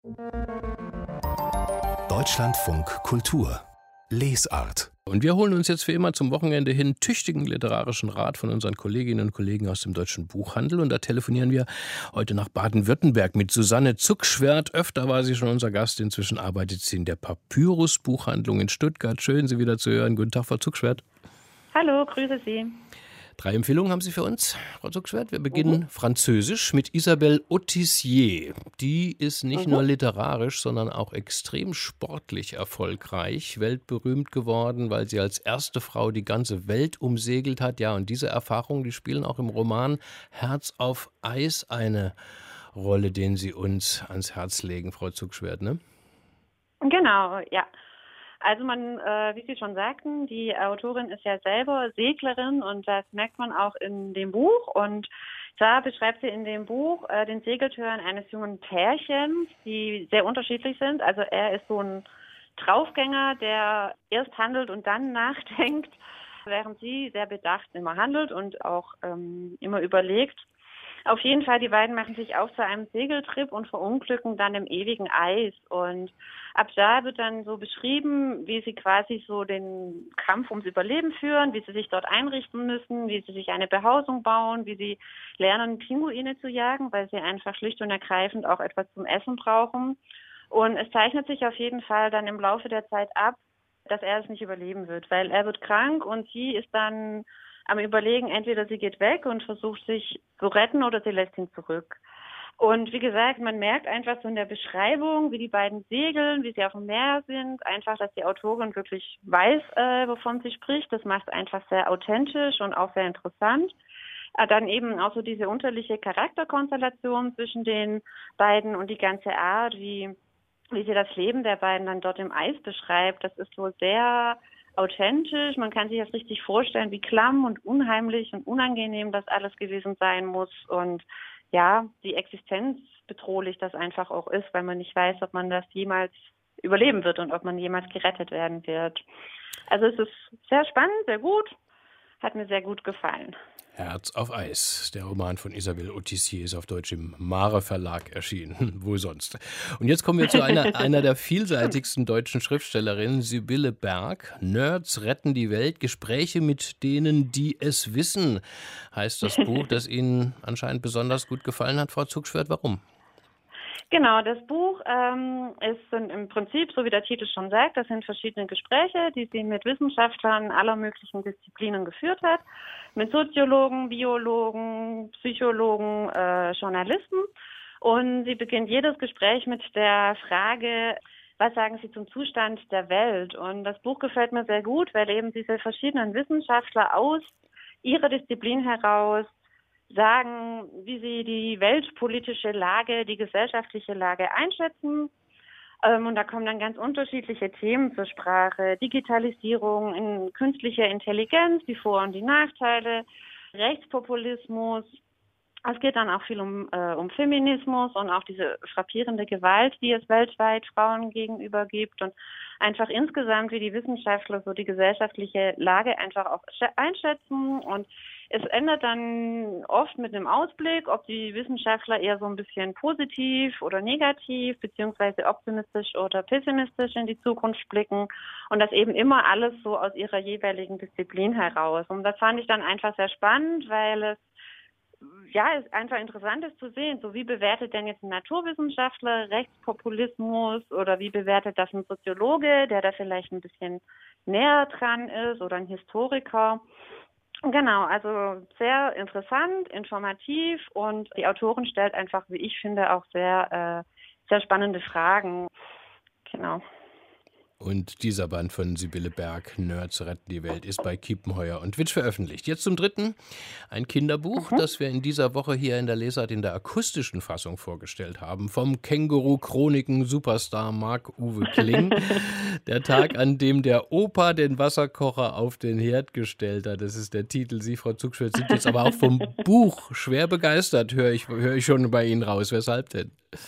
Deutschlandfunk Kultur Lesart. Und wir holen uns jetzt wie immer zum Wochenende hin tüchtigen literarischen Rat von unseren Kolleginnen und Kollegen aus dem Deutschen Buchhandel. Und da telefonieren wir heute nach Baden-Württemberg mit Susanne Zuckschwert. Öfter war sie schon unser Gast, inzwischen arbeitet sie in der Papyrus Buchhandlung in Stuttgart. Schön, Sie wieder zu hören. Guten Tag, Frau Zuckschwert. Hallo, grüße Sie. 3 Empfehlungen haben Sie für uns, Frau Zuckschwert. Wir beginnen Französisch mit Isabelle Autissier. Die ist nicht nur literarisch, sondern auch extrem sportlich erfolgreich, weltberühmt geworden, weil sie als erste Frau die ganze Welt umsegelt hat. Ja, und diese Erfahrungen, die spielen auch im Roman Herz auf Eis eine Rolle, den Sie uns ans Herz legen, Frau Zuckschwert, ne? Genau, ja. Also wie Sie schon sagten, die Autorin ist ja selber Seglerin und das merkt man auch in dem Buch. Und da beschreibt sie in dem Buch den Segeltörn eines jungen Pärchens, die sehr unterschiedlich sind. Also er ist so ein Draufgänger, der erst handelt und dann nachdenkt, während sie sehr bedacht immer handelt und auch immer überlegt. Auf jeden Fall, die beiden machen sich auf zu einem Segeltrip und verunglücken dann im ewigen Eis. Und ab da wird dann so beschrieben, wie sie quasi so den Kampf ums Überleben führen, wie sie sich dort einrichten müssen, wie sie sich eine Behausung bauen, wie sie lernen, Pinguine zu jagen, weil sie einfach schlicht und ergreifend auch etwas zum Essen brauchen. Und es zeichnet sich auf jeden Fall dann im Laufe der Zeit ab, dass er es nicht überleben wird, weil er wird krank und sie ist dann am Überlegen, entweder sie geht weg und versucht sich zu retten oder sie lässt ihn zurück. Und wie gesagt, man merkt einfach so in der Beschreibung, wie die beiden segeln, wie sie auf dem Meer sind, einfach, dass die Autorin wirklich weiß, wovon sie spricht. Das macht es einfach sehr authentisch und auch sehr interessant. Dann eben auch so diese unterliche Charakterkonstellation zwischen den beiden und die ganze Art, wie sie das Leben der beiden dann dort im Eis beschreibt. Das ist so sehr authentisch. Man kann sich das richtig vorstellen, wie klamm und unheimlich und unangenehm das alles gewesen sein muss. Und ja, die Existenz bedrohlich das einfach auch ist, weil man nicht weiß, ob man das jemals überleben wird und ob man jemals gerettet werden wird. Also es ist sehr spannend, sehr gut. Hat mir sehr gut gefallen. Herz auf Eis. Der Roman von Isabelle Autissier ist auf Deutsch im Mare Verlag erschienen. Wo sonst? Und jetzt kommen wir zu einer der vielseitigsten deutschen Schriftstellerinnen, Sibylle Berg. Nerds retten die Welt. Gespräche mit denen, die es wissen, heißt das Buch, das Ihnen anscheinend besonders gut gefallen hat, Frau Zuckschwert. Warum? Genau, das Buch sind im Prinzip, so wie der Titel schon sagt, das sind verschiedene Gespräche, die sie mit Wissenschaftlern aller möglichen Disziplinen geführt hat, mit Soziologen, Biologen, Psychologen, Journalisten. Und sie beginnt jedes Gespräch mit der Frage, was sagen Sie zum Zustand der Welt? Und das Buch gefällt mir sehr gut, weil eben diese verschiedenen Wissenschaftler aus ihrer Disziplin heraus sagen, wie sie die weltpolitische Lage, die gesellschaftliche Lage einschätzen. Und da kommen dann ganz unterschiedliche Themen zur Sprache. Digitalisierung, künstliche Intelligenz, die Vor- und die Nachteile, Rechtspopulismus. Es geht dann auch viel um Feminismus und auch diese frappierende Gewalt, die es weltweit Frauen gegenüber gibt. Und einfach insgesamt, wie die Wissenschaftler so die gesellschaftliche Lage einfach auch einschätzen. Und es endet dann oft mit einem Ausblick, ob die Wissenschaftler eher so ein bisschen positiv oder negativ, beziehungsweise optimistisch oder pessimistisch in die Zukunft blicken. Und das eben immer alles so aus ihrer jeweiligen Disziplin heraus. Und das fand ich dann einfach sehr spannend, weil es es einfach interessant ist zu sehen, so wie bewertet denn jetzt ein Naturwissenschaftler Rechtspopulismus oder wie bewertet das ein Soziologe, der da vielleicht ein bisschen näher dran ist oder ein Historiker. Genau, also sehr interessant, informativ und die Autorin stellt einfach, wie ich finde, auch sehr spannende Fragen. Genau. Und dieser Band von Sibylle Berg, Nerds retten die Welt, ist bei Kiepenheuer und Witsch veröffentlicht. Jetzt zum dritten, ein Kinderbuch, das wir in dieser Woche hier in der Lesart in der akustischen Fassung vorgestellt haben, vom Känguru-Chroniken-Superstar Marc-Uwe Kling. Der Tag, an dem der Opa den Wasserkocher auf den Herd gestellt hat, das ist der Titel. Sie, Frau Zuckschwert, sind jetzt aber auch vom Buch schwer begeistert, höre ich schon bei Ihnen raus. Weshalb denn?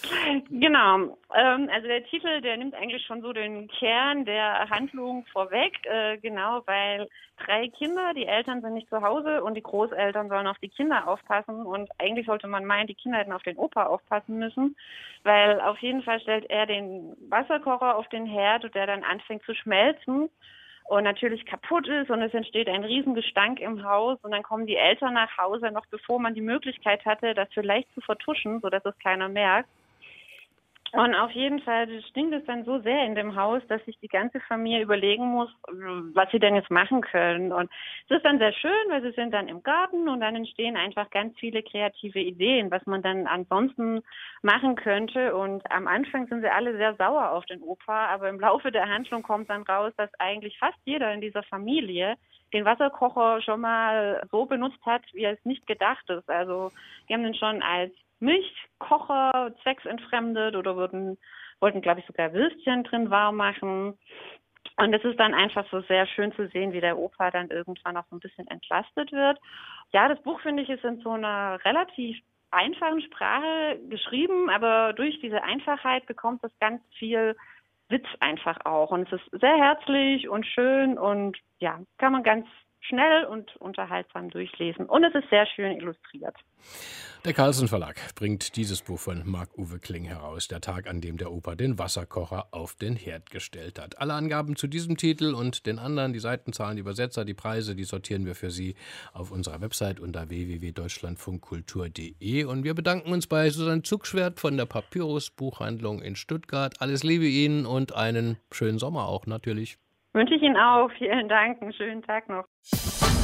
Genau. Also der Titel, der nimmt eigentlich schon so den Kern der Handlung vorweg. Genau, weil 3 Kinder, die Eltern sind nicht zu Hause und die Großeltern sollen auf die Kinder aufpassen. Und eigentlich sollte man meinen, die Kinder hätten auf den Opa aufpassen müssen, weil auf jeden Fall stellt er den Wasserkocher auf den Herd und der dann anfängt zu schmelzen und natürlich kaputt ist und es entsteht ein Riesengestank im Haus und dann kommen die Eltern nach Hause, noch bevor man die Möglichkeit hatte, das vielleicht zu vertuschen, sodass es keiner merkt. Und auf jeden Fall stinkt es dann so sehr in dem Haus, dass sich die ganze Familie überlegen muss, was sie denn jetzt machen können. Und es ist dann sehr schön, weil sie sind dann im Garten und dann entstehen einfach ganz viele kreative Ideen, was man dann ansonsten machen könnte. Und am Anfang sind sie alle sehr sauer auf den Opa, aber im Laufe der Handlung kommt dann raus, dass eigentlich fast jeder in dieser Familie den Wasserkocher schon mal so benutzt hat, wie es nicht gedacht ist. Also die haben den schon als Milchkocher zwecksentfremdet oder wollten, glaube ich, sogar Würstchen drin warm machen. Und es ist dann einfach so sehr schön zu sehen, wie der Opa dann irgendwann auch so ein bisschen entlastet wird. Ja, das Buch, finde ich, ist in so einer relativ einfachen Sprache geschrieben, aber durch diese Einfachheit bekommt es ganz viel Witz einfach auch. Und es ist sehr herzlich und schön und ja, kann man ganz schnell und unterhaltsam durchlesen. Und es ist sehr schön illustriert. Der Carlsen Verlag bringt dieses Buch von Marc-Uwe Kling heraus, der Tag, an dem der Opa den Wasserkocher auf den Herd gestellt hat. Alle Angaben zu diesem Titel und den anderen, die Seitenzahlen, die Übersetzer, die Preise, die sortieren wir für Sie auf unserer Website unter www.deutschlandfunkkultur.de. Und wir bedanken uns bei Susanne Zugschwert von der Papyrus Buchhandlung in Stuttgart. Alles Liebe Ihnen und einen schönen Sommer auch natürlich. Wünsche ich Ihnen auch. Vielen Dank. Einen schönen Tag noch.